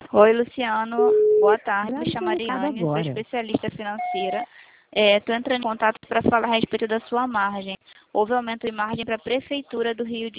Oi, Luciano. Boa tarde. Me Claro que chamo é um recado Ariane, sou agora. especialista financeira. Estou entrando em contato para falar a respeito da sua margem. Houve aumento de margem para a Prefeitura do Rio de